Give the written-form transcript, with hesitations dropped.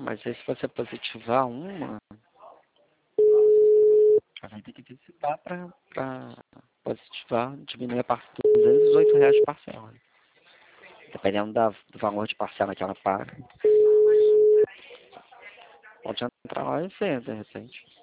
Mas aí se você positivar uma, vai ter que antecipar para positivar, diminuir a parcela de R$ 218 de parcela. Dependendo do valor de parcela que ela paga. Pode entrar lá e ver, de repente.